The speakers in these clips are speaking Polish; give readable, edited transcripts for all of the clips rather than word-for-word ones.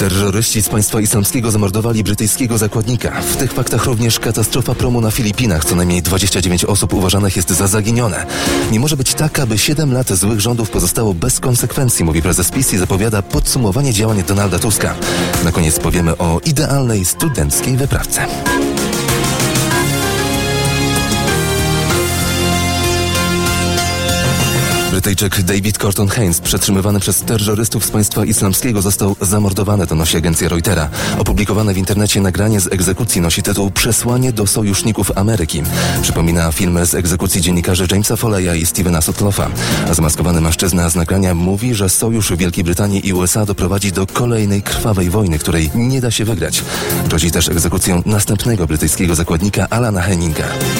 Terroryści z państwa islamskiego zamordowali brytyjskiego zakładnika. W tych faktach również katastrofa promu na Filipinach. Co najmniej 29 osób uważanych jest za zaginione. Nie może być tak, aby 7 lat złych rządów pozostało bez konsekwencji, mówi prezes PiS i zapowiada podsumowanie działań Donalda Tuska. Na koniec powiemy o idealnej studenckiej wyprawce. Brytyjczyk David Corton Haynes, przetrzymywany przez terrorystów z państwa islamskiego, został zamordowany, donosi agencja Reutera. Opublikowane w internecie nagranie z egzekucji nosi tytuł Przesłanie do sojuszników Ameryki. Przypomina film z egzekucji dziennikarzy Jamesa Folleya i Stephena Sutloffa. A zamaskowany mężczyzna z nagrania mówi, że sojusz Wielkiej Brytanii i USA doprowadzi do kolejnej krwawej wojny, której nie da się wygrać. Grozi też egzekucją następnego brytyjskiego zakładnika Alana Henninga.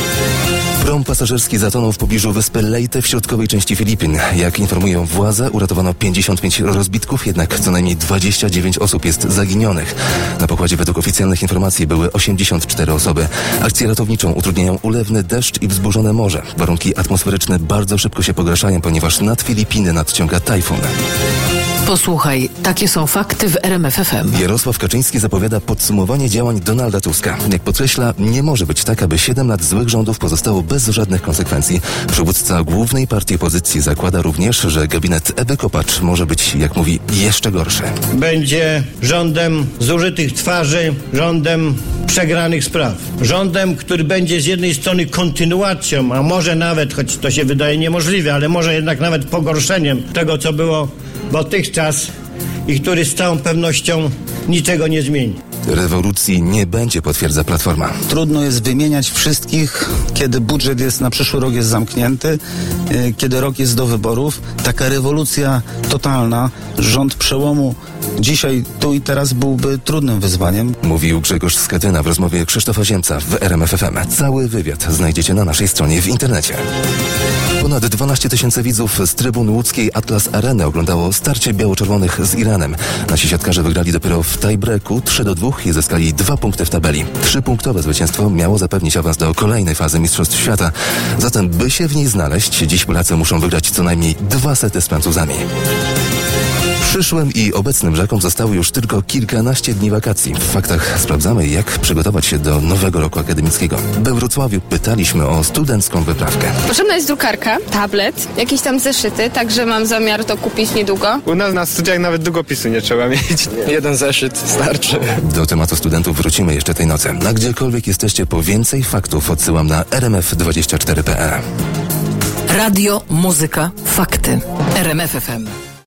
Prom pasażerski zatonął w pobliżu wyspy Leyte w środkowej części Filipin. Jak informują władze, uratowano 55 rozbitków, jednak co najmniej 29 osób jest zaginionych. Na pokładzie według oficjalnych informacji były 84 osoby. Akcję ratowniczą utrudniają ulewny deszcz i wzburzone morze. Warunki atmosferyczne bardzo szybko się pogarszają, ponieważ nad Filipiny nadciąga tajfun. Posłuchaj, takie są fakty w RMF FM. Jarosław Kaczyński zapowiada podsumowanie działań Donalda Tuska. Jak podkreśla, nie może być tak, aby 7 lat złych rządów pozostało bez żadnych konsekwencji. Przywódca głównej partii opozycji zakłada również, że gabinet Ewy Kopacz może być, jak mówi, jeszcze gorszy. Będzie rządem zużytych twarzy, rządem przegranych spraw. Rządem, który będzie z jednej strony kontynuacją, a może nawet, choć to się wydaje niemożliwe, ale może jednak nawet pogorszeniem tego, co było dotychczas i który z całą pewnością niczego nie zmieni. Rewolucji nie będzie, potwierdza Platforma. Trudno jest wymieniać wszystkich, kiedy budżet jest na przyszły rok jest zamknięty, kiedy rok jest do wyborów. Taka rewolucja totalna, rząd przełomu dzisiaj, tu i teraz byłby trudnym wyzwaniem. Mówił Grzegorz Schetyna w rozmowie Krzysztofa Ziemca w RMF FM. Cały wywiad znajdziecie na naszej stronie w internecie. Ponad 12 tysięcy widzów z trybun łódzkiej Atlas Areny oglądało starcie biało-czerwonych z Iranem. Nasi siatkarze wygrali dopiero w tiebreaku 3-2 i zyskali 2 punkty w tabeli. 3-punktowe zwycięstwo miało zapewnić awans do kolejnej fazy Mistrzostw Świata. Zatem, by się w niej znaleźć, dziś Polacy muszą wygrać co najmniej 2 sety z Francuzami. Przyszłym i obecnym Żakom zostały już tylko kilkanaście dni wakacji. W faktach sprawdzamy, jak przygotować się do nowego roku akademickiego. We Wrocławiu pytaliśmy o studencką wyprawkę. Potrzebna jest drukarka, tablet, jakieś tam zeszyty, także mam zamiar to kupić niedługo. U nas na studiach nawet długopisu nie trzeba mieć. Jeden zeszyt starczy. Do tematu studentów wrócimy jeszcze tej nocy. A gdziekolwiek jesteście, po więcej faktów odsyłam na rmf24.pl. Radio, muzyka, fakty. RMF FM.